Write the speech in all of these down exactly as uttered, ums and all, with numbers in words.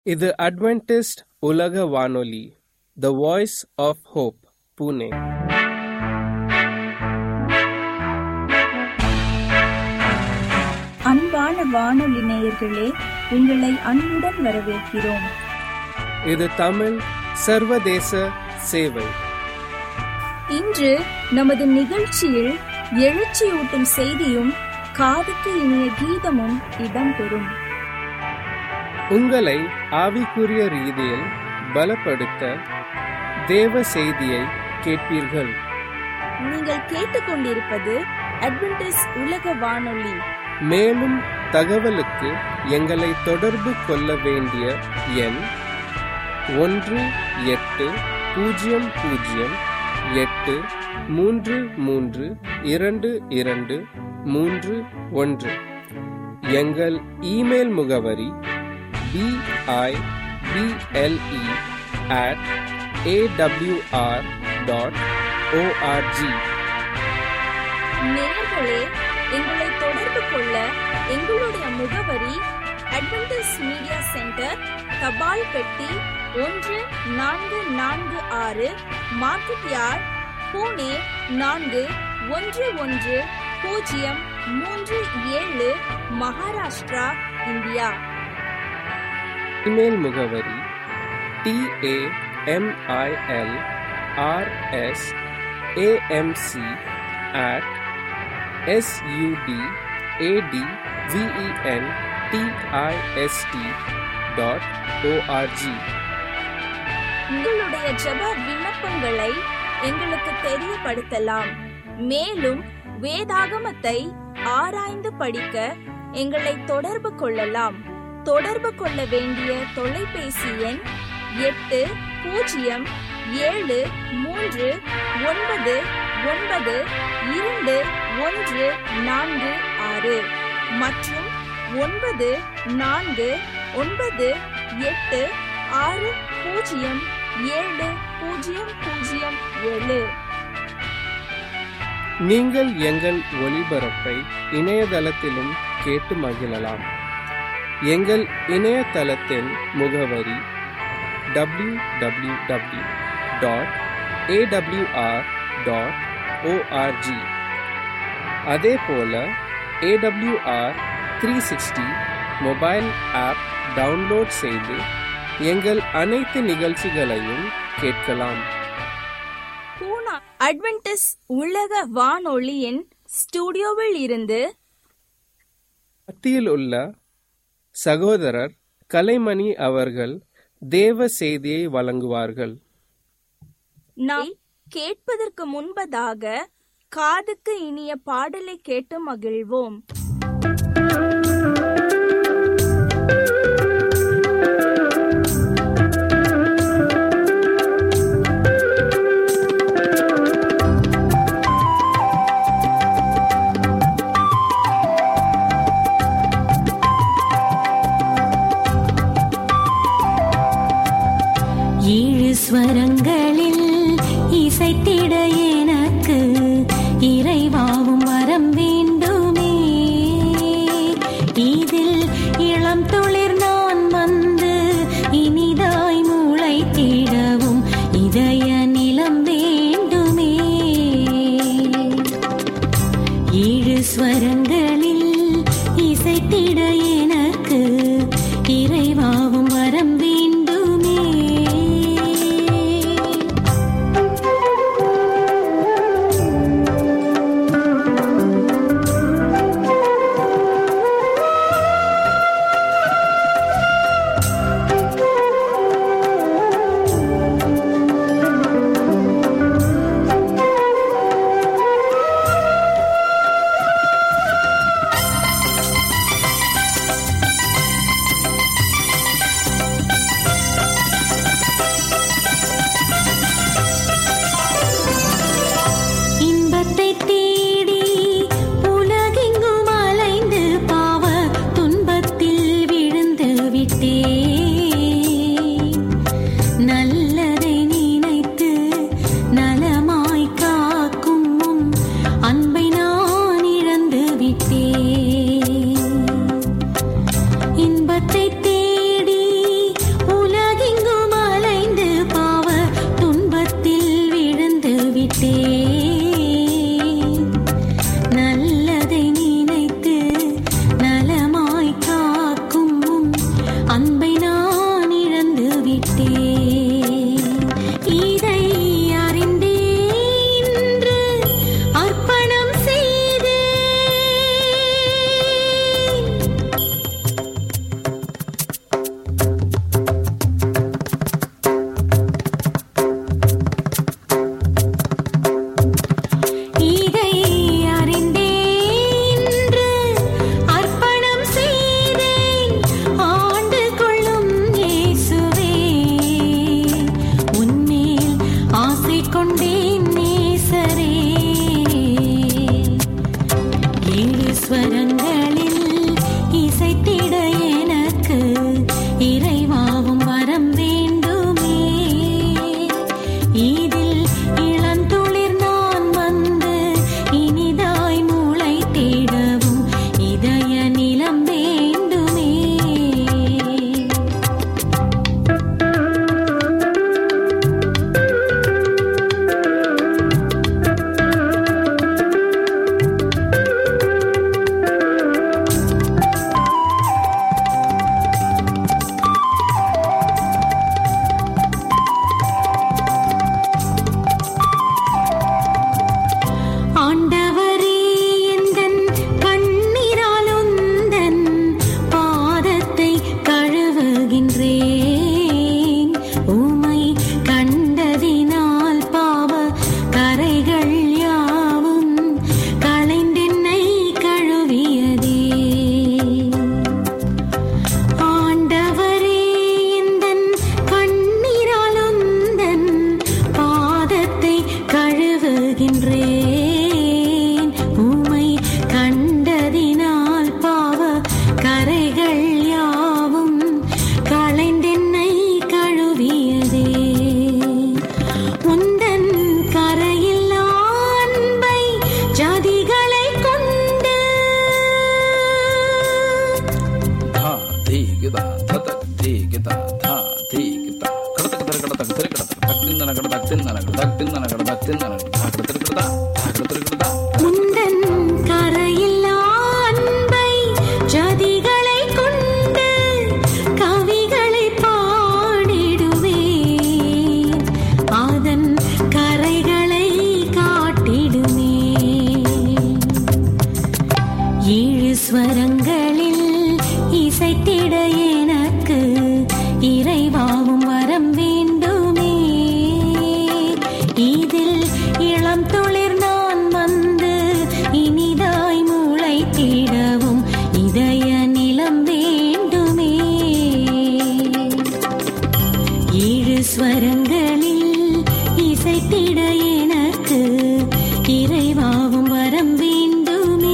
இது அட்வென்டிஸ்ட் உலக வானொலி, the voice of hope, Pune. அன்பான வானொலி நேயர்களே, உங்களை அன்புடன் வரவேற்கிறோம். இது தமிழ் சர்வதேச சேவை. இன்று நமது நிகழ்ச்சியில் எழுச்சியூட்டும் செய்தியும் காதுக்கு இனிய கீதமும் இடம்பெறும். உங்களை ஆவிக்குரிய ரீதியில் பலப்படுத்த தேவ செய்தியை கேட்பீர்கள். நீங்கள் கேட்டுக்கொண்டிருப்பது அட்வென்டிஸ்ட் உலக வானொலி. மேலும் தகவலுக்கு எங்களை தொடர்பு கொள்ள வேண்டிய எண் ஒன்று எட்டு பூஜ்ஜியம் பூஜ்ஜியம் எட்டு மூன்று மூன்று இரண்டு இரண்டு மூன்று ஒன்று. எங்கள் இமெயில் முகவரி P I P L E at A W R dot O R G. நேயர்களே, எங்களை தொடர்பு கொள்ள எங்களுடைய முகவரி அட்வென்டிஸ்ட் மீடியா சென்டர், தபால் பெட்டி ஒன்று நான்கு நான்கு ஆறு, மார்க்கெட் யார்ட், புனே நான்கு ஒன்று ஒன்று பூஜ்ஜியம் மூன்று ஏழு, மகாராஷ்டிரா, இந்தியா. இமெயில் முகவரி T A M I L R S A M C at S U T A T V E N T I S T dot O R G. உங்களுடைய ஜெப விண்ணப்பங்களை எங்களுக்கு தெரியப்படுத்தலாம். மேலும் வேதாகமத்தை ஆராய்ந்து படிக்க எங்களை தொடர்பு கொள்ளலாம். தொடர்பு கொள்ள வேண்டிய தொலைபேசி எண் எட்டு பூஜ்ஜியம் ஏழு மூன்று ஒன்பது ஒன்பது இரண்டு ஒன்று நான்கு ஆறு மற்றும் ஒன்பது நான்கு ஒன்பது எட்டு ஆறு பூஜ்ஜியம் ஏழு பூஜ்ஜியம் பூஜ்ஜியம் ஏழு. நீங்கள் எங்கள் ஒளிபரப்பை இணையதளத்திலும் கேட்டு மகிழலாம். எங்கள் இணையதளத்தின் முகவரி W W W dot A W R dot O R G. அதே போல A W R three sixty mobile app download செய்து எங்கள் அனைத்து நிகழ்ச்சிகளையும் கேட்கலாம். பூனா அட்வென்டிஸ்ட் உலக வானொலியின் ஸ்டுடியோவில் இருந்து மத்தியில் உள்ள சகோதரர் கலைமணி அவர்கள் தேவ செய்தியை வழங்குவார்கள். நாம் கேட்பதற்கு முன்பதாக காதுக்கு இனிய பாடலை கேட்டு மகிழ்வோம். ஸ்வரங்களில் இசைத்திட எனக்கு இறைவாவும் வரம் வேண்டுமே. இதில் இளம் துளிர் நான் வந்து இனிதாய் முளைத்திடவும் இதய நிலம் வேண்டுமே. ஏழு ஸ்வரங்களில் இசைத்திட எனக்கு இறைவாவும் வரம் வேண்டுமே. இதை அறிந்தே இன்று அர்ப்பணம் செய்தேன். இதை அறிந்தே இன்று அர்ப்பணம் செய்தேன். ஆண்டு கொள்ளும் இயேசுவே, உன்மேல் ஆசை கொண்டேன் நேசரே. ஏழு ஸ்வரங்களில் இசைத்திட எனக்கு இறைவாவும் வரம் வேண்டுமே. இதில் இளந்துளிர் நான் வந்து இனிதாய் முளைத்திடவும் இதய நிலம் வேண்டுமே. ஆண்டவரே, எந்தன் கண்ணீரால் உந்தன் பாதத்தை கழுவுகின்றேன். உம்மை கண்டதினால் பாவ கரைகள் யாவும் களைந்தென்னை கழுவியதே. ஆண்டவரே, எந்தன் கண்ணீரால் உந்தன் பாதத்தை கழுவுகின்றேன். உம்மை கண்டதினால் பாவ கரைகள் யாவும் களைந்தென்னை கழுவியதே. உந்தன் கரையில்லா அன்பை ஜாதிகளை கொண்டு धा धीगिता धत धीगिता धा धीगिता கடத கடத கடத கடத கடத தக்திந்தன கடத தக்திந்தன கடத தக்திந்தன கடத தக்திந்தன கடத கடத கடத கடத கடத உந்தன் கரையில்லா அன்பை ஜாதிகளை கொண்டு கவிகளை பாடிடுவேன். அதன் கரைகளை காட்டிடுமே. ஏழு ஸ்வரங்களில் இசைத்திட எனக்கு இறைவாவும் வரம் வேண்டுமே. இதில் இளம் துளிர் நான் வந்து இனிதாய் முளைத்திடவும் இதய நிலம் வேண்டுமே. ஏழு ஸ்வரங்களில் இசைத்திட எனக்கு இறைவாவும் வரம் வேண்டுமே.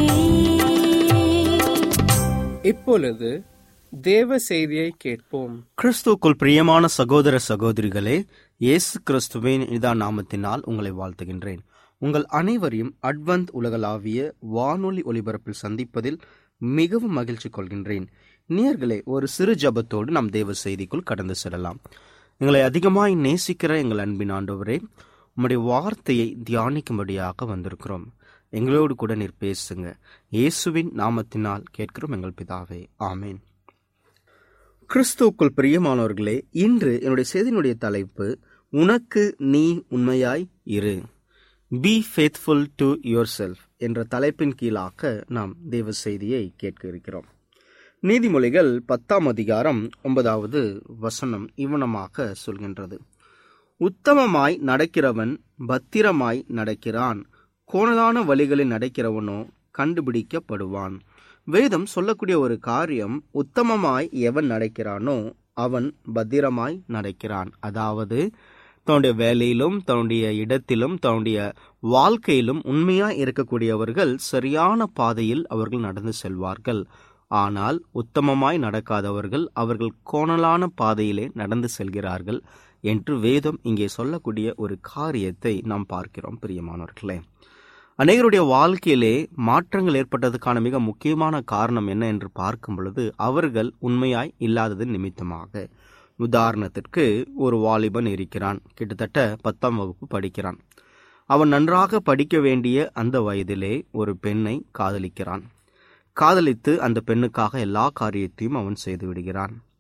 இப்பொழுது தேவ செய்தியை கேட்போம். கிறிஸ்துவுக்குள் பிரியமான சகோதர சகோதரிகளே, இயேசு கிறிஸ்துவின் இதா நாமத்தினால் உங்களை வாழ்த்துகின்றேன். உங்கள் அனைவரையும் அட்வந்த் உலகளாவிய வானொலி ஒலிபரப்பில் சந்திப்பதில் மிகவும் மகிழ்ச்சி கொள்கின்றேன். நேயர்களே, ஒரு சிறு ஜபத்தோடு நாம் தேவ செய்திக்குள் கடந்து செல்லலாம். எங்களை அதிகமாய் நேசிக்கிற எங்கள் அன்பின் ஆண்டவரே, உம்முடைய வார்த்தையை தியானிக்கும்படியாக வந்திருக்கிறோம். எங்களோடு கூட நீர் பேசுங்க. இயேசுவின் நாமத்தினால் கேட்கிறோம் எங்கள் பிதாவே, ஆமேன். கிறிஸ்துவுக்குள் பிரியமானவர்களே, இன்று என்னுடைய செய்தியினுடைய தலைப்பு உனக்கு நீ உண்மையாய் இரு, be faithful to yourself என்ற தலைப்பின் கீழாக நாம் தேவ செய்தியை கேட்க இருக்கிறோம். நீதிமொழிகள் பத்தாம் அதிகாரம் ஒன்பதாவது வசனம் இவனமாக சொல்கின்றது: உத்தமமாய் நடக்கிறவன் பத்திரமாய் நடக்கிறான், கோணலான வழிகளில் நடக்கிறவனோ கண்டுபிடிக்கப்படுவான். வேதம் சொல்லக்கூடிய ஒரு காரியம், உத்தமமாய் எவன் நடக்கிறானோ அவன் பத்திரமாய் நடக்கிறான். அதாவது தன்னுடைய வேலையிலும் தன்னுடைய இடத்திலும் தன்னுடைய வாழ்க்கையிலும் உண்மையாய் இருக்கக்கூடியவர்கள் சரியான பாதையில் அவர்கள் நடந்து செல்வார்கள். ஆனால் உத்தமமாய் நடக்காதவர்கள் அவர்கள் கோணலான பாதையிலே நடந்து செல்கிறார்கள் என்று வேதம் இங்கே சொல்லக்கூடிய ஒரு காரியத்தை நாம் பார்க்கிறோம். பிரியமானவர்களே, அநேகருடைய வாழ்க்கையிலே மாற்றங்கள் ஏற்பட்டதுக்கான மிக முக்கியமான காரணம் என்ன என்று பார்க்கும் பொழுது அவர்கள் உண்மையாய் இல்லாதது நிமித்தமாக. உதாரணத்திற்கு, ஒரு வாலிபன் இருக்கிறான், கிட்டத்தட்ட பத்தாம் வகுப்பு படிக்கிறான். அவன் நன்றாக படிக்க வேண்டிய அந்த வயதிலே ஒரு பெண்ணை காதலிக்கிறான். காதலித்து அந்த பெண்ணுக்காக எல்லா காரியத்தையும் அவன் செய்து விடுகிறான்.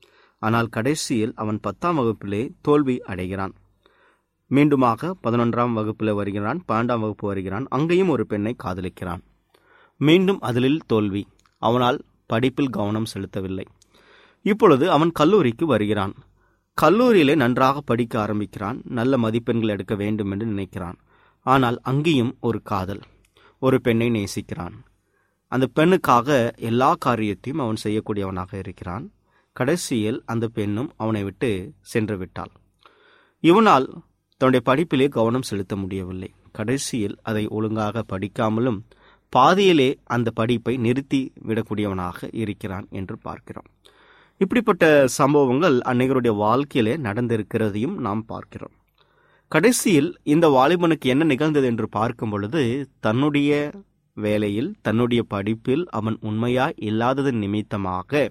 ஆனால் கடைசியில் அவன் பத்தாம் வகுப்பிலே தோல்வி அடைகிறான். மீண்டுமாக பதினொன்றாம் வகுப்பில் வருகிறான், பன்னெண்டாம் வகுப்பு வருகிறான். அங்கேயும் ஒரு பெண்ணை காதலிக்கிறான். மீண்டும் அதில் தோல்வி. அவனால் படிப்பில் கவனம் செலுத்தவில்லை. இப்பொழுது அவன் கல்லூரிக்கு வருகிறான். கல்லூரியிலே நன்றாக படிக்க ஆரம்பிக்கிறான். நல்ல மதிப்பெண்கள் எடுக்க வேண்டும் என்று நினைக்கிறான். ஆனால் அங்கேயும் ஒரு காதல். ஒரு பெண்ணை நேசிக்கிறான். அந்த பெண்ணுக்காக எல்லா காரியத்தையும் அவன் செய்யக்கூடியவனாக இருக்கிறான். கடைசியில் அந்த பெண்ணும் அவனை விட்டு சென்று விட்டாள். இவனால் தன்னுடைய படிப்பிலே கவனம் செலுத்த முடியவில்லை. கடைசியில் அதை ஒழுங்காக படிக்காமலும் பாதியிலே அந்த படிப்பை நிறுத்தி விடக்கூடியவனாக இருக்கிறான் என்று பார்க்கிறோம். இப்படிப்பட்ட சம்பவங்கள் அன்னையருடைய வாழ்க்கையிலே நடந்திருக்கிறதையும் நாம் பார்க்கிறோம். கடைசியில் இந்த வாலிபனுக்கு என்ன நிகழ்ந்தது என்று பார்க்கும் பொழுது, தன்னுடைய வேலையில் தன்னுடைய படிப்பில் அவன் உண்மையாய் இல்லாதது நிமித்தமாக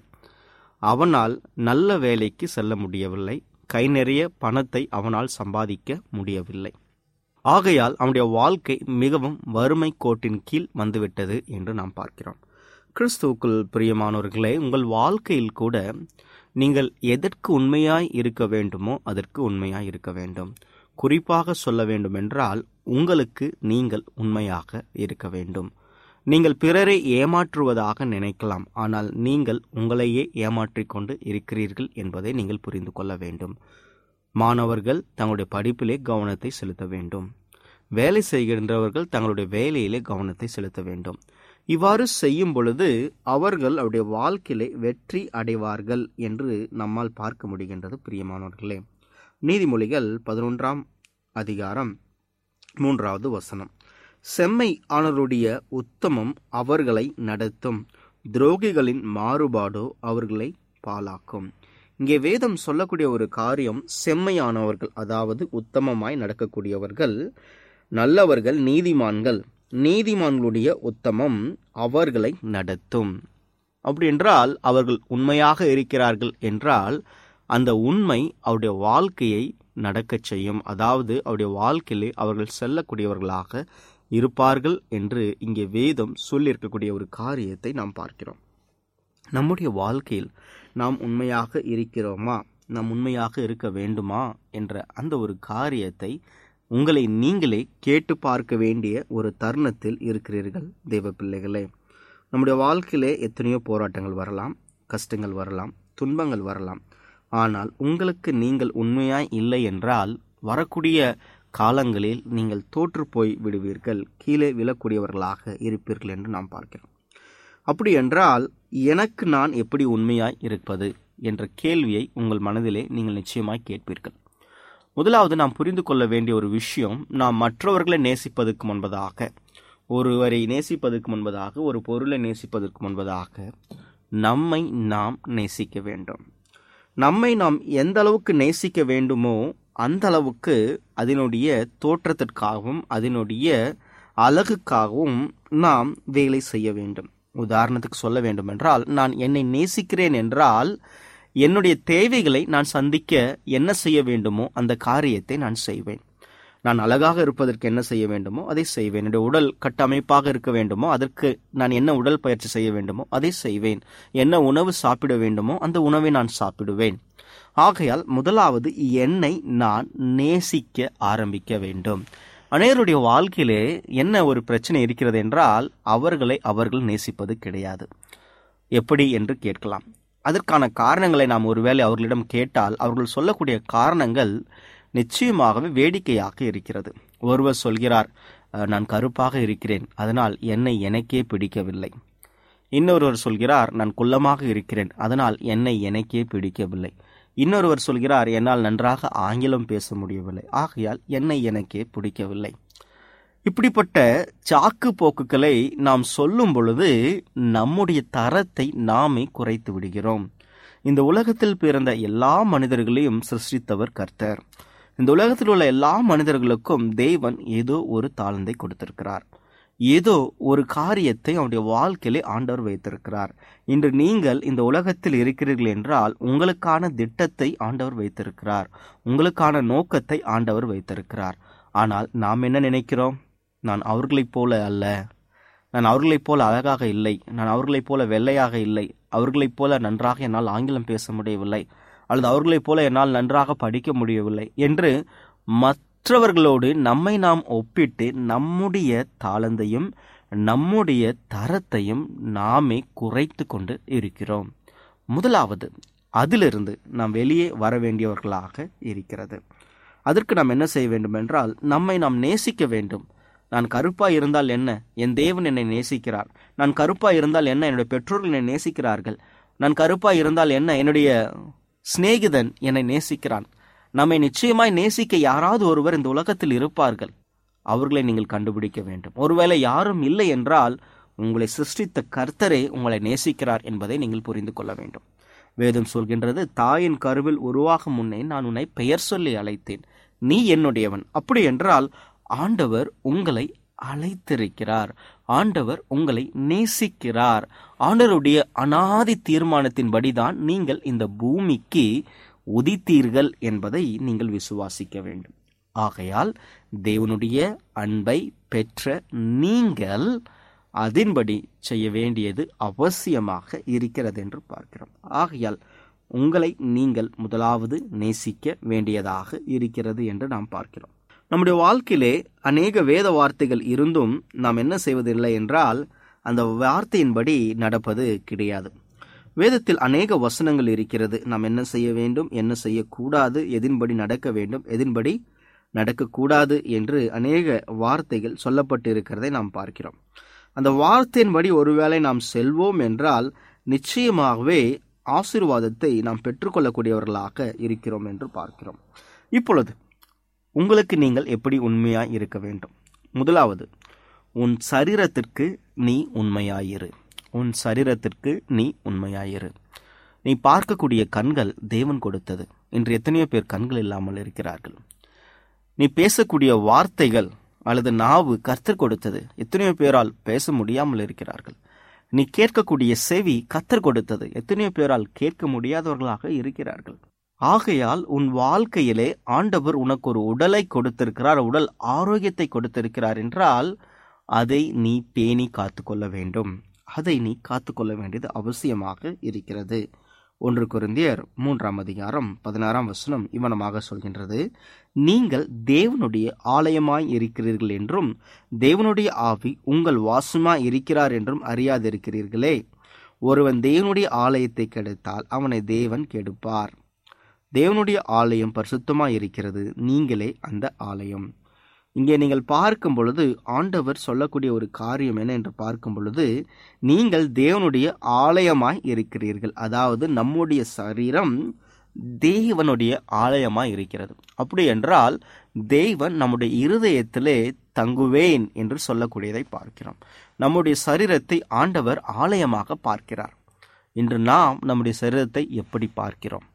அவனால் நல்ல வேலைக்கு செல்ல முடியவில்லை. கை நிறைய பணத்தை அவனால் சம்பாதிக்க முடியவில்லை. ஆகையால் அவனுடைய வாழ்க்கை மிகவும் வறுமை கோட்டின் கீழ் வந்துவிட்டது என்று நாம் பார்க்கிறோம். கிறிஸ்துவுக்குள் பிரியமானவர்களே, உங்கள் வாழ்க்கையில் கூட நீங்கள் எதற்கு உண்மையாய் இருக்க வேண்டுமோ அதற்கு உண்மையாய் இருக்க வேண்டும். குறிப்பாக சொல்ல வேண்டும் என்றால், உங்களுக்கு நீங்கள் உண்மையாக இருக்க வேண்டும். நீங்கள் பிறரை ஏமாற்றுவதாக நினைக்கலாம், ஆனால் நீங்கள் உங்களையே ஏமாற்றிக் கொண்டு இருக்கிறீர்கள் என்பதை நீங்கள் புரிந்து கொள்ள வேண்டும். மாணவர்கள் தங்களுடைய படிப்பிலே கவனத்தை செலுத்த வேண்டும். வேலை செய்கின்றவர்கள் தங்களுடைய வேலையிலே கவனத்தை செலுத்த வேண்டும். இவ்வாறு செய்யும் பொழுது அவர்கள் அவருடைய வாழ்க்கையிலே வெற்றி அடைவார்கள் என்று நம்மால் பார்க்க முடிகின்றது. பிரியமானவர்களே, நீதிமொழிகள் பதினொன்றாம் அதிகாரம் மூன்றாவது வசனம். செம்மை ஆனவருடைய உத்தமம் அவர்களை நடத்தும், துரோகிகளின் மாறுபாடோ அவர்களை பாழாக்கும். இங்கே வேதம் சொல்லக்கூடிய ஒரு காரியம், செம்மையானவர்கள், அதாவது உத்தமமாய் நடக்கக்கூடியவர்கள், நல்லவர்கள், நீதிமான்கள். நீதிமான்களுடைய உத்தமம் அவர்களை நடத்தும். அப்படி என்றால் அவர்கள் உண்மையாக இருக்கிறார்கள் என்றால் அந்த உண்மை அவருடைய வாழ்க்கையை நடக்கச் செய்யும். அதாவது அவருடைய வாழ்க்கையிலே அவர்கள் செல்லக்கூடியவர்களாக இருப்பார்கள் என்று இங்கே வேதம் சொல்லியிருக்கக்கூடிய ஒரு காரியத்தை நாம் பார்க்கிறோம். நம்முடைய வாழ்க்கையில் நாம் உண்மையாக இருக்கிறோமா, நாம் உண்மையாக இருக்க வேண்டுமா என்ற அந்த ஒரு காரியத்தை உங்களை நீங்களே கேட்டு பார்க்க வேண்டிய ஒரு தருணத்தில் இருக்கிறீர்கள் தேவ பிள்ளைகளே. நம்முடைய வாழ்க்கையிலே எத்தனையோ போராட்டங்கள் வரலாம், கஷ்டங்கள் வரலாம், துன்பங்கள் வரலாம். ஆனால் உங்களுக்கு நீங்கள் உண்மையாய் இல்லை என்றால் வரக்கூடிய காலங்களில் நீங்கள் தோற்று போய் விடுவீர்கள், கீழே விழக்கூடியவர்களாக இருப்பீர்கள் என்று நாம் பார்க்கிறோம். அப்படி என்றால் எனக்கு நான் எப்படி உண்மையாய் இருப்பது என்ற கேள்வியை உங்கள் மனதிலே நீங்கள் நிச்சயமாய் கேட்பீர்கள். முதலாவது நாம் புரிந்து கொள்ள வேண்டிய ஒரு விஷயம், நாம் மற்றவர்களை நேசிப்பதற்கு முன்பதாக, ஒருவரை நேசிப்பதற்கு முன்பதாக, ஒரு பொருளை நேசிப்பதற்கு முன்பதாக நம்மை நாம் நேசிக்க வேண்டும். நம்மை நாம் எந்த அளவுக்கு நேசிக்க வேண்டுமோ அந்த அளவுக்கு அதனுடைய தோற்றத்திற்காகவும் அதனுடைய அழகுக்காகவும் நாம் வேலை செய்ய வேண்டும். உதாரணத்துக்கு சொல்ல வேண்டும் என்றால், நான் என்னை நேசிக்கிறேன் என்றால் என்னுடைய தேவைகளை நான் சந்திக்க என்ன செய்ய வேண்டுமோ அந்த காரியத்தை நான் செய்வேன். நான் அழகாக இருப்பதற்கு என்ன செய்ய வேண்டுமோ அதை செய்வேன். என்னுடைய உடல் கட்டமைப்பாக இருக்க வேண்டுமோ அதற்கு நான் என்ன உடல் பயிற்சி செய்ய வேண்டுமோ அதை செய்வேன். என்ன உணவு சாப்பிட வேண்டுமோ அந்த உணவை நான் சாப்பிடுவேன். ஆகையால் முதலாவது என்னை நான் நேசிக்க ஆரம்பிக்க வேண்டும். அநேகருடைய வாழ்க்கையிலே என்ன ஒரு பிரச்சனை இருக்கிறது என்றால், அவர்களை அவர்கள் நேசிப்பது கிடையாது. எப்படி என்று கேட்கலாம். அதற்கான காரணங்களை நாம் ஒருவேளை அவர்களிடம் கேட்டால் அவர்கள் சொல்லக்கூடிய காரணங்கள் நிச்சயமாகவே வேடிக்கையாக இருக்கிறது. ஒருவர் சொல்கிறார், நான் கருப்பாக இருக்கிறேன், அதனால் என்னை எனக்கே பிடிக்கவில்லை. இன்னொருவர் சொல்கிறார், நான் குள்ளமாக இருக்கிறேன், அதனால் என்னை எனக்கே பிடிக்கவில்லை. இன்னொருவர் சொல்கிறார், என்னால் நன்றாக ஆங்கிலம் பேச முடியவில்லை, ஆகையால் என்னை எனக்கே பிடிக்கவில்லை. இப்படிப்பட்ட சாக்கு போக்குகளை நாம் சொல்லும் பொழுது நம்முடைய தரத்தை நாமே குறைத்து விடுகிறோம். இந்த உலகத்தில் பிறந்த எல்லா மனிதர்களையும் சிருஷ்டித்தவர் கர்த்தர். இந்த உலகத்தில் உள்ள எல்லா மனிதர்களுக்கும் தேவன் ஏதோ ஒரு தாளந்தை கொடுத்திருக்கிறார், ஏதோ ஒரு காரியத்தை அவருடைய வாழ்க்கையிலே ஆண்டவர் வைத்திருக்கிறார். இன்று நீங்கள் இந்த உலகத்தில் இருக்கிறீர்கள் என்றால் உங்களுக்கான திட்டத்தை ஆண்டவர் வைத்திருக்கிறார், உங்களுக்கான நோக்கத்தை ஆண்டவர் வைத்திருக்கிறார். ஆனால் நாம் என்ன நினைக்கிறோம்? நான் அவர்களைப் போல அல்ல, நான் அவர்களைப் போல அழகாக இல்லை, நான் அவர்களைப் போல வெள்ளையாக இல்லை, அவர்களைப் போல நன்றாக என்னால் ஆங்கிலம் பேச முடியவில்லை, அல்லது அவர்களைப் போல என்னால் நன்றாக படிக்க முடியவில்லை என்று மற்றவர்களோடு நம்மை நாம் ஒப்பிட்டு நம்முடைய தாளந்தையும் நம்முடைய தரத்தையும் நாமே குறைத்து கொண்டு இருக்கிறோம். முதலாவது, அதிலிருந்து நாம் வெளியே வர வேண்டியவர்களாக இருக்கிறது. அதற்கு நாம் என்ன செய்ய வேண்டும் என்றால், நம்மை நாம் நேசிக்க வேண்டும். நான் கருப்பாய் இருந்தால் என்ன, என் தேவன் என்னை நேசிக்கிறார். நான் கருப்பாய் இருந்தால் என்ன, என்னுடைய பெற்றோர்கள் என்னை நேசிக்கிறார்கள். நான் கருப்பாய் இருந்தால் என்ன, என்னுடைய சிநேகிதன் என்னை நேசிக்கிறான். நம்மை நிச்சயமாய் நேசிக்க யாராவது ஒருவர் இந்த உலகத்தில் இருப்பார்கள். அவர்களை நீங்கள் கண்டுபிடிக்க வேண்டும். ஒருவேளை யாரும் இல்லை என்றால், உங்களை சிருஷ்டித்த கர்த்தரே உங்களை நேசிக்கிறார் என்பதை நீங்கள் புரிந்து கொள்ள வேண்டும். வேதம் சொல்கின்றது, தாயின் கருவில் உருவாகும் முன்னே நான் உன்னை பெயர் சொல்லி அழைத்தேன், நீ என்னுடையவன். அப்படி என்றால் ஆண்டவர் உங்களை அழைத்திருக்கிறார். ஆண்டவர் உங்களை நேசிக்கிறார். ஆண்டவருடைய அனாதி தீர்மானத்தின்படிதான் நீங்கள் இந்த பூமிக்கு உதித்தீர்கள் என்பதை நீங்கள் விசுவாசிக்க வேண்டும். ஆகையால் தேவனுடைய அன்பை பெற்ற நீங்கள் அதன்படி செய்ய வேண்டியது அவசியமாக இருக்கிறது என்று பார்க்கிறோம். ஆகையால் உங்களை நீங்கள் முதலாவது நேசிக்க வேண்டியதாக இருக்கிறது என்று நாம் பார்க்கிறோம். நம்முடைய வாழ்க்கையிலே அநேக வேத வார்த்தைகள் இருந்தும் நாம் என்ன செய்வதில்லை என்றால், அந்த வார்த்தையின்படி நடப்பது கிடையாது. வேதத்தில் அநேக வசனங்கள் இருக்கிறது. நாம் என்ன செய்ய வேண்டும், என்ன செய்யக்கூடாது, எதின்படி நடக்க வேண்டும், எதின்படி நடக்கக்கூடாது என்று அநேக வார்த்தைகள் சொல்லப்பட்டு இருக்கிறதை நாம் பார்க்கிறோம். அந்த வார்த்தையின்படி ஒருவேளை நாம் செல்வோம் என்றால் நிச்சயமாகவே ஆசீர்வாதத்தை நாம் பெற்றுக்கொள்ளக்கூடியவர்களாக இருக்கிறோம் என்று பார்க்கிறோம். இப்பொழுது உங்களுக்கு நீங்கள் எப்படி உண்மையாய் இருக்க வேண்டும்? முதலாவது, உன் சரீரத்திற்கு நீ உண்மையாயிரு. உன் சரீரத்திற்கு நீ உண்மையாயிரு. நீ பார்க்கக்கூடிய கண்கள் தேவன் கொடுத்தது. இன்று எத்தனையோ பேர் கண்கள் இல்லாமல் இருக்கிறார்கள். நீ பேசக்கூடிய வார்த்தைகள் அல்லது நாவு கர்த்தர் கொடுத்தது. எத்தனையோ பேரால் பேச முடியாமல் இருக்கிறார்கள். நீ கேட்கக்கூடிய செவி கர்த்தர் கொடுத்தது. எத்தனையோ பேரால் கேட்க முடியாதவர்களாக இருக்கிறார்கள். ஆகையால் உன் வாழ்க்கையிலே ஆண்டவர் உனக்கு ஒரு உடலை கொடுத்திருக்கிறார், உடல் ஆரோக்கியத்தை கொடுத்திருக்கிறார் என்றால் அதை நீ பேணி காத்துக்கொள்ள வேண்டும். அதை நீ காத்துக்கொள்ள வேண்டியது அவசியமாக இருக்கிறது. ஒன்று கொரிந்தியர் மூன்றாம் அதிகாரம் பதினாறாம் வசனம் இவனமாக சொல்கின்றது, நீங்கள் தேவனுடைய ஆலயமாய் இருக்கிறீர்கள் என்றும் தேவனுடைய ஆவி உங்கள் வாசமாய் இருக்கிறார் என்றும் அறியாதிருக்கிறீர்களே. ஒருவன் தேவனுடைய ஆலயத்தை கெடுத்தால் அவனை தேவன் கெடுப்பார். தேவனுடைய ஆலயம் பரிசுத்தமாய் இருக்கிறது, நீங்களே அந்த ஆலயம். இங்கே நீங்கள் பார்க்கும் பொழுது ஆண்டவர் சொல்லக்கூடிய ஒரு காரியம் என்ன என்று பார்க்கும் பொழுது, நீங்கள் தேவனுடைய ஆலயமாய் இருக்கிறீர்கள். அதாவது நம்முடைய சரீரம் தேவனுடைய ஆலயமாய் இருக்கிறது. அப்படி என்றால் தேவன் நம்முடைய இருதயத்திலே தங்குவேன் என்று சொல்லக்கூடியதை பார்க்கிறோம். நம்முடைய சரீரத்தை ஆண்டவர் ஆலயமாக பார்க்கிறார். இன்று நாம் நம்முடைய சரீரத்தை எப்படி பார்க்கிறோம்?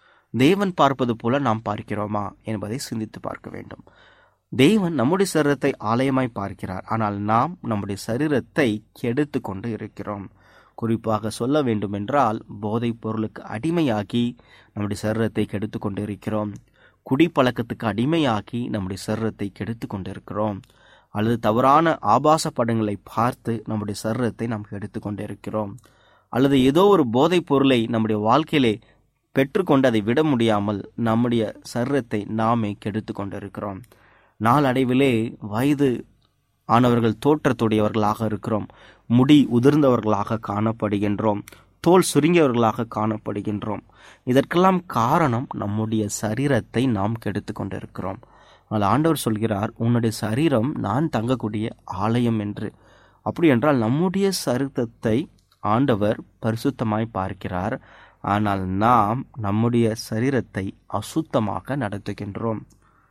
தேவன் பார்ப்பது போல நாம் பார்க்கிறோமா என்பதை சிந்தித்து பார்க்க வேண்டும். தேவன் நம்முடைய சரீரத்தை ஆலயமாய் பார்க்கிறார். ஆனால் நாம் நம்முடைய சரீரத்தை கெடுத்து கொண்டு இருக்கிறோம். குறிப்பாக சொல்ல வேண்டும் என்றால், போதைப் பொருளுக்கு அடிமையாகி நம்முடைய சரீரத்தை கெடுத்து கொண்டு இருக்கிறோம். குடிப்பழக்கத்துக்கு அடிமையாகி நம்முடைய சரீரத்தை கெடுத்து கொண்டு இருக்கிறோம். அல்லது தவறான ஆபாச படங்களை பார்த்து நம்முடைய சரீரத்தை நாம் கெடுத்து கொண்டு இருக்கிறோம். அல்லது ஏதோ ஒரு போதைப் பொருளை நம்முடைய வாழ்க்கையிலே பெற்றுக்கொண்டு அதை விட முடியாமல் நம்முடைய சரீரத்தை நாமே கெடுத்து கொண்டு இருக்கிறோம். நாளடைவிலே வயது ஆனவர்கள் தோற்றத்துடையவர்களாக இருக்கிறோம். முடி உதிர்ந்தவர்களாக காணப்படுகின்றோம். தோல் சுருங்கியவர்களாக காணப்படுகின்றோம். இதற்கெல்லாம் காரணம் நம்முடைய சரீரத்தை நாம் கெடுத்து கொண்டிருக்கிறோம். ஆனால் ஆண்டவர் சொல்கிறார், உன்னுடைய சரீரம் நான் தங்கக்கூடிய ஆலயம் என்று. அப்படி என்றால் நம்முடைய சரீரத்தை ஆண்டவர் பரிசுத்தமாய் பார்க்கிறார். ஆனால் நாம் நம்முடைய சரீரத்தை அசுத்தமாக நடத்துகின்றோம்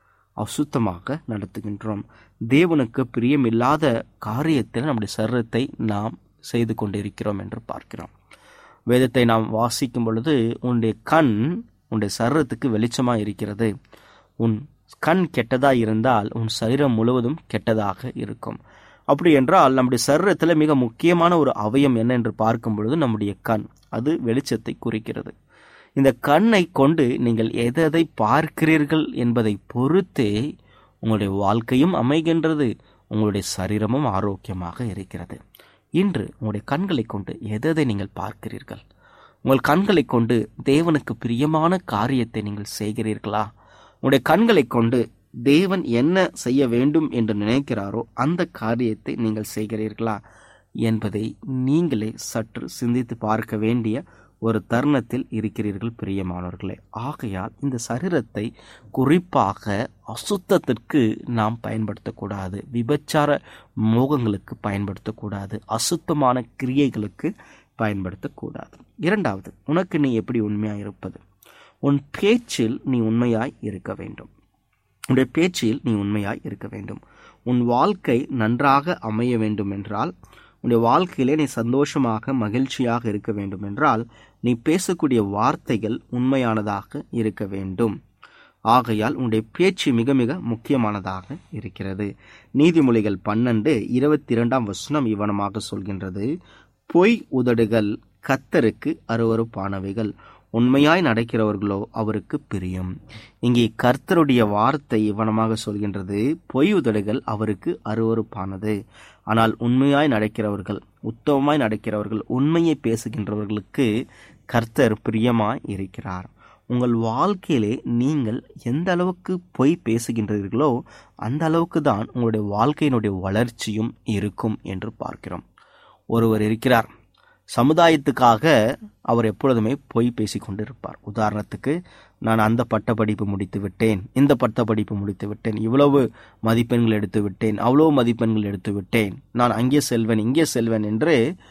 அசுத்தமாக நடத்துகின்றோம் தேவனுக்கு பிரியமில்லாத காரியத்தில் நம்முடைய சரீரத்தை நாம் செய்து கொண்டிருக்கிறோம் என்று பார்க்கிறோம். வேதத்தை நாம் வாசிக்கும் பொழுது, உன்னுடைய கண் உன்னுடைய சரீரத்துக்கு வெளிச்சமாக இருக்கிறது. உன் கண் கெட்டதாக இருந்தால் உன் சரீரம் முழுவதும் கெட்டதாக இருக்கும். அப்படி என்றால் நம்முடைய சரீரத்தில் மிக முக்கியமான ஒரு அவயம் என்ன என்று பார்க்கும் பொழுது நம்முடைய கண். அது வெளிச்சத்தை குறிக்கிறது. இந்த கண்ணை கொண்டு நீங்கள் எதை பார்க்கிறீர்கள் என்பதை பொறுத்தே உங்களுடைய வாழ்க்கையும் அமைகின்றது, உங்களுடைய சரீரமும் ஆரோக்கியமாக இருக்கிறது. இன்று உங்களுடைய கண்களை கொண்டு எதை நீங்கள் பார்க்கிறீர்கள்? உங்கள் கண்களை கொண்டு தேவனுக்கு பிரியமான காரியத்தை நீங்கள் செய்கிறீர்களா? உங்களுடைய கண்களை கொண்டு தேவன் என்ன செய்ய வேண்டும் என்று நினைக்கிறாரோ அந்த காரியத்தை நீங்கள் செய்கிறீர்களா என்பதை நீங்களே சற்று சிந்தித்து பார்க்க வேண்டிய ஒரு தருணத்தில் இருக்கிறீர்கள் பிரியமானவர்களே. ஆகையால் இந்த சரீரத்தை குறிப்பாக அசுத்தத்திற்கு நாம் பயன்படுத்தக்கூடாது, விபச்சார மோகங்களுக்கு பயன்படுத்தக்கூடாது, அசுத்தமான கிரியைகளுக்கு பயன்படுத்தக்கூடாது. இரண்டாவது, உனக்கு நீ எப்படி உண்மையாய் இருப்பது? உன் பேச்சில் நீ உண்மையாய் இருக்க வேண்டும். உன்னுடைய பேச்சில் நீ உண்மையாய் இருக்க வேண்டும். உன் வாழ்க்கை நன்றாக அமைய வேண்டும் என்றால், உன்னுடைய வாழ்க்கையிலே நீ சந்தோஷமாக மகிழ்ச்சியாக இருக்க வேண்டும் என்றால், நீ பேசக்கூடிய வார்த்தைகள் உண்மையானதாக இருக்க வேண்டும். ஆகையால் உன்னுடைய பேச்சு மிக மிக முக்கியமானதாக இருக்கிறது. நீதிமொழிகள் பன்னெண்டு இருபத்தி இரண்டாம் வசனம் இவனமாக சொல்கின்றது, பொய் உதடுகள் கர்த்தருக்கு அருவருப்பானவைகள், உண்மையாய் நடக்கிறவர்களோ அவருக்கு பிரியம். இங்கே கர்த்தருடைய வார்த்தை இவனமாக சொல்கின்றது, பொய் உதடுகள் அவருக்கு அருவருப்பானது. ஆனால் உண்மையாய் நடக்கிறவர்கள், உத்தமமாய் நடக்கிறவர்கள், உண்மையை பேசுகின்றவர்களுக்கு கர்த்தர் பிரியமாய் இருக்கிறார். உங்கள் வாழ்க்கையிலே நீங்கள் எந்த அளவுக்கு பொய் பேசுகின்றீர்களோ அந்த அளவுக்கு தான் உங்களுடைய வாழ்க்கையினுடைய வளர்ச்சியும் இருக்கும் என்று பார்க்கிறோம். ஒருவர் இருக்கிறார், சமுதாயத்துக்காக அவர் எப்பொழுதுமே பொய் பேசி கொண்டிருப்பார். உதாரணத்துக்கு, நான் அந்த பட்டப்படிப்பு முடித்து விட்டேன், இந்த பட்டப்படிப்பு முடித்து விட்டேன், இவ்வளவு மதிப்பெண்கள் எடுத்து விட்டேன், அவ்வளவு மதிப்பெண்கள் எடுத்து விட்டேன், நான் அங்கே செல்வேன் இங்கே செல்வேன் என்று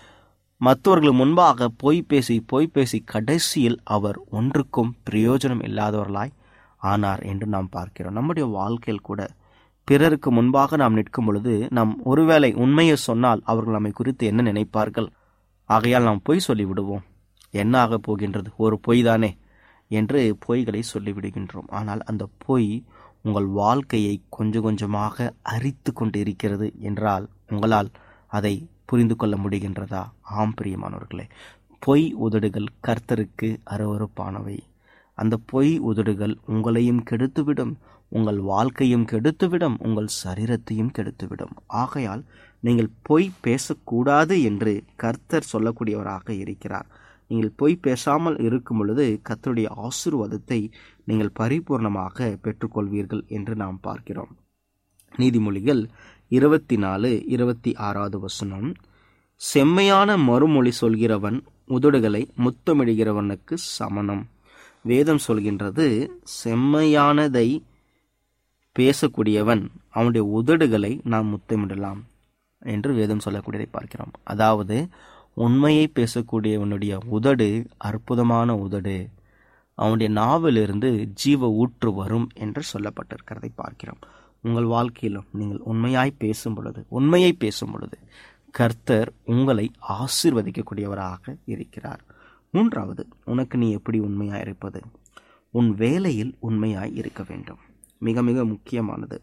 மற்றவர்கள் முன்பாக பொய் பேசி பொய் பேசி கடைசியில் அவர் ஒன்றுக்கும் பிரயோஜனம் இல்லாதவர்களாய் ஆனார் என்று நாம் பார்க்கிறோம். நம்முடைய வாழ்க்கையில் கூட பிறருக்கு முன்பாக நாம் நிற்கும் பொழுது நாம் ஒருவேளை உண்மையை சொன்னால் அவர்கள் நம்மை குறித்து என்ன நினைப்பார்கள்? ஆகையால் நாம் பொய் சொல்லிவிடுவோம். என்ன ஆக போகின்றது, ஒரு பொய் தானே என்று பொய்களை சொல்லிவிடுகின்றோம். ஆனால் அந்த பொய் உங்கள் வாழ்க்கையை கொஞ்சம் கொஞ்சமாக அரித்து கொண்டு இருக்கிறது என்றால் உங்களால் அதை புரிந்து கொள்ள முடிகின்றதா? ஆம் பிரியமானவர்களே, பொய் உதடுகள் கர்த்தருக்கு அருவருப்பானவை. அந்த பொய் உதடுகள் உங்களையும் கெடுத்துவிடும், உங்கள் வாழ்க்கையும் கெடுத்துவிடும், உங்கள் சரீரத்தையும் கெடுத்துவிடும். ஆகையால் நீங்கள் பொய் பேசக்கூடாது என்று கர்த்தர் சொல்லக்கூடியவராக இருக்கிறார். நீங்கள் பொய் பேசாமல் இருக்கும் பொழுது கர்த்தருடைய ஆசீர்வாதத்தை நீங்கள் பரிபூர்ணமாக பெற்றுக்கொள்வீர்கள் என்று நாம் பார்க்கிறோம். நீதிமொழிகள் இருபத்தி நாலு இருபத்தி ஆறாவது வசனம், செம்மையான மறுமொழி சொல்கிறவன் உதடுகளை முத்தமிடுகிறவனுக்கு சமணம். வேதம் சொல்கின்றது, செம்மையானதை பேசக்கூடியவன் அவனுடைய உதடுகளை நாம் முத்தமிடலாம் என்று வேதம் சொல்லக்கூடியதை பார்க்கிறோம். அதாவது உண்மையை பேசக்கூடியவனுடைய உதடு அற்புதமான உதடு, அவனுடைய நாவிலிருந்து ஜீவ ஊற்று வரும் என்று சொல்லப்பட்டிருக்கிறதை பார்க்கிறோம். உங்கள் வாழ்க்கையிலும் நீங்கள் உண்மையாய் பேசும் பொழுது உண்மையை பேசும் பொழுது கர்த்தர் உங்களை ஆசீர்வதிக்கக்கூடியவராக இருக்கிறார். மூன்றாவது, உனக்கு நீ எப்படி உண்மையாய் இருப்பது? உன் வேலையில் உண்மையாய் இருக்க வேண்டும். மிக மிக முக்கியமானது.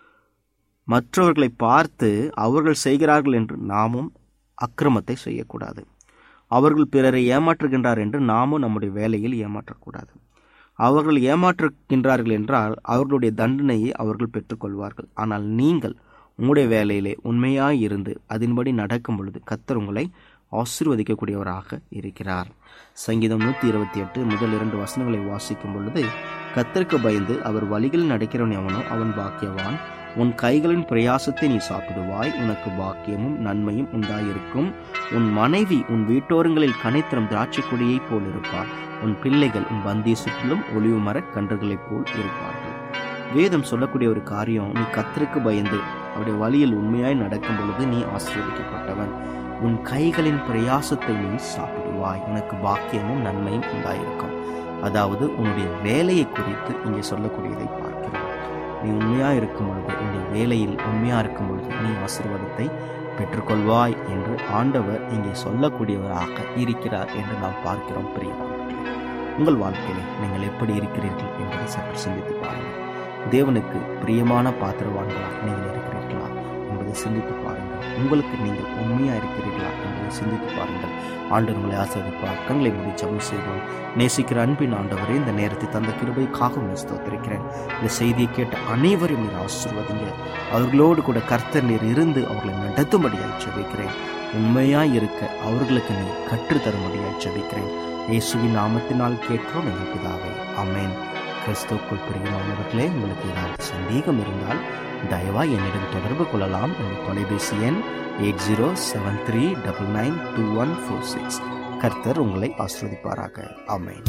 மற்றவர்களை பார்த்து அவர்கள் செய்கிறார்கள் என்று நாமும் அக்கிரமத்தை செய்யக்கூடாது. அவர்கள் பிறரை ஏமாற்றுகின்றார் என்று நாமும் நம்முடைய வேலையில் ஏமாற்றக்கூடாது. அவர்கள் ஏமாற்றுகின்றார்கள் என்றால் அவர்களுடைய தண்டனையை அவர்கள் பெற்றுக்கொள்வார்கள். ஆனால் நீங்கள் உங்களுடைய வேலையிலே உண்மையாய் இருந்து அதன்படி நடக்கும் பொழுது கர்த்தர் உங்களை ஆசீர்வதிக்கக்கூடியவராக இருக்கிறார். சங்கீதம் நூற்றி இருபத்தி எட்டு முதல் இரண்டு வசனங்களை வாசிக்கும் பொழுது, கர்த்தருக்கு பயந்து அவர் வழிகளில் நடக்கிறவன் எவனோ அவன் பாக்கியவான். உன் கைகளின் பிரயாசத்தை நீ சாப்பிடுவாய், உனக்கு பாக்கியமும் நன்மையும் உண்டாயிருக்கும். உன் மனைவி உன் வீட்டோரங்களில் கனைத்தரும் திராட்சை கொடியைப் போல் இருப்பார். உன் பிள்ளைகள் உன் பந்திய சுற்றிலும் ஒளிவு மர கன்றுகளைப் போல் இருப்பார்கள். வேதம் சொல்லக்கூடிய ஒரு காரியம், நீ கர்த்தருக்கு பயந்து அவருடைய வழியில் உண்மையாய் நடக்கும் பொழுது நீ ஆசீர்வதிக்கப்பட்டவன். உன் கைகளின் பிரயாசத்தை நீ சாப்பிடுவாய், உனக்கு பாக்கியமும் நன்மையும் உண்டாயிருக்கும். அதாவது உன்னுடைய வேலையை குறித்து இங்கே சொல்லக்கூடியதை பார்க்கிறோம். நீ உண்மையா இருக்கும் பொழுது, உன்னுடைய வேலையில் உண்மையா இருக்கும் பொழுது நீ ஆசீர்வாதத்தை பெற்றுக்கொள்வாய் என்று ஆண்டவர் இங்கே சொல்லக்கூடியவராக இருக்கிறார் என்று நாம் பார்க்கிறோம். பிரியமானவர்களே, உங்கள் வாழ்க்கையிலே நீங்கள் எப்படி இருக்கிறீர்கள் என்பதை சற்று சிந்தித்து பாருங்கள். தேவனுக்கு பிரியமான பாத்திரவான்களாக நீங்கள் இருக்கிறீர்களா என்பதை சிந்தித்து பாருங்கள். உங்களுக்கு நீங்கள் உண்மையா இருக்கிறீர்களா என்பதை சிந்தித்து பாருங்கள். ஆண்டவர் உங்களை ஆசீர்வதிப்பார். கண்களை மூடி ஜெபம் செய்வோம். நேசிக்கிற அன்பின் ஆண்டவரே, இந்த நேரத்தை தந்த கிருபைக்காக ஸ்தோத்திரிக்கிறேன். இந்த செய்தியை கேட்ட அனைவரும் நீர் ஆசீர்வதிங்க. அவர்களோடு கூட கர்த்தர் நீர் இருந்து அவர்களை நடத்தும்படியாய் ஜெபிக்கிறேன். உண்மையாய் இருக்க அவர்களுக்கு நீ கற்றுத்தரும்படியாய் ஜெபிக்கிறேன். இயேசுவின் நாமத்தினால் கேட்கிறோம் எங்கள் பிதாவே, ஆமென். கிறிஸ்துவுக்குள் பிரியமானவர்களே, உங்களுக்கு ஏதாவது சந்தேகம் இருந்தால் தயவாய் என்னிடம் தொடர்பு கொள்ளலாம். எங்கள் தொலைபேசி எண் eight zero seven three double nine two one four six. கர்த்தர் உங்களை ஆசீர்வதிப்பாராக. ஆமென்.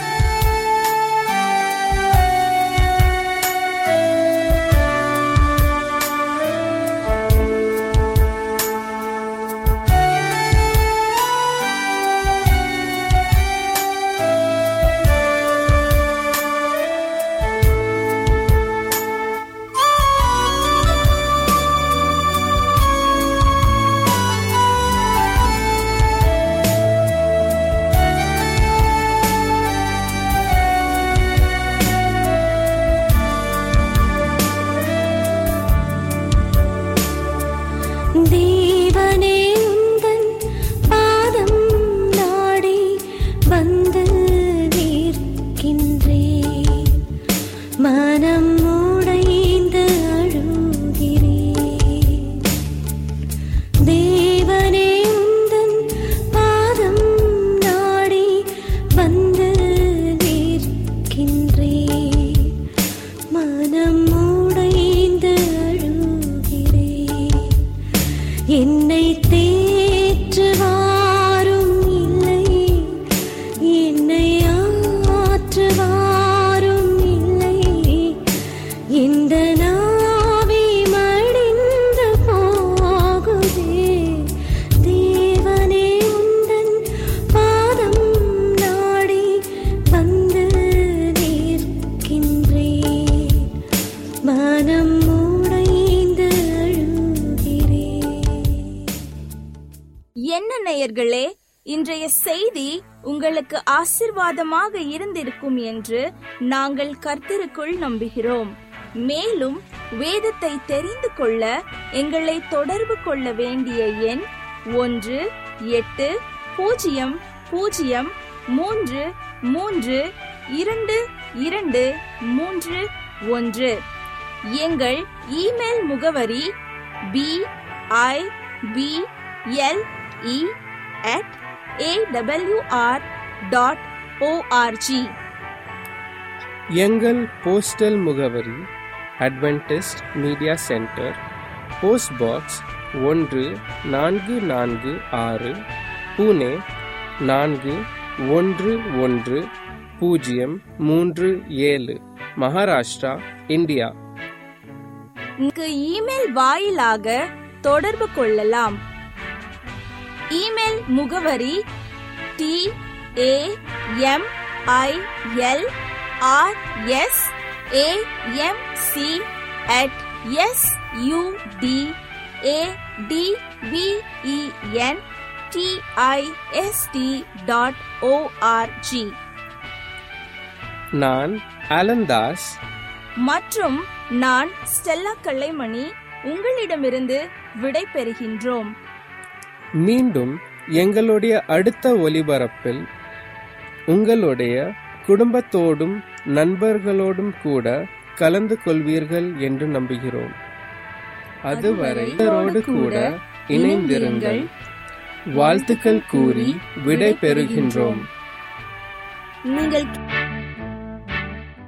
தேவனே உந்தன் பாதம் நாடி வந்து நிற்கின்றேன், மனம் உடைந்து அழுகிறேன். தேவனே உந்தன் பாதம் நாடி வந்து நிற்கின்றேன், மனம் உடைந்து அழுகிறேன். என்னை தேற்றுவாரும் இல்லை, என்னை ஆற்றுவாரும் இல்லை, இந்த நாவி மடிந்து போகுதே. தேவனே உந்தன் பாதம் நாடி வந்து நிற்கின்றேன், மனம் உடைந்து என்ன நேயர்களே, இன்றைய செய்தி உங்களுக்கு ஆசீர்வாதமாக இருந்திருக்கும் என்று நாங்கள் கர்த்தருக்குள் நம்புகிறோம். மேலும் வேதத்தை தெரிந்து கொள்ள எங்களை தொடர்பு கொள்ள வேண்டிய எண் ஒன்று எட்டு பூஜ்ஜியம் பூஜ்ஜியம் மூன்று மூன்று இரண்டு இரண்டு மூன்று ஒன்று. எங்கள் இமெயில் முகவரி P I P L E at A W R dot O R G. எங்கள் போஸ்டல் முகவரி Adventist media centre, post box ஒன்று நான்கு நான்கு ஆறு, புனே நான்கு ஒன்று ஒன்று பூஜ்ஜியம் மூன்று ஏழு, மகாராஷ்டிரா, இந்தியா. இமெயில் வாயிலாக தொடர்பு கொள்ளலாம். இமெயில் முகவரி T A M I L R S A M C at S U T A T V E N T I S T dot O R G. நான் அலந்தாஸ் மற்றும் நான் ஸ்டெல்லா கலைமணி உங்களிடமிருந்து விடை பெறுகின்றோம். மீண்டும் எங்களுடைய அடுத்த ஒலிபரப்பில் உங்களுடைய குடும்பத்தோடும் நண்பர்களோடும் கூட கலந்து கொள்வீர்கள் என்று நம்புகிறோம். அதுவரை இவரோடு கூட இணைந்திருங்கள். வாழ்த்துக்கள் கூறி விடை பெறுகின்றோம். நீங்கள்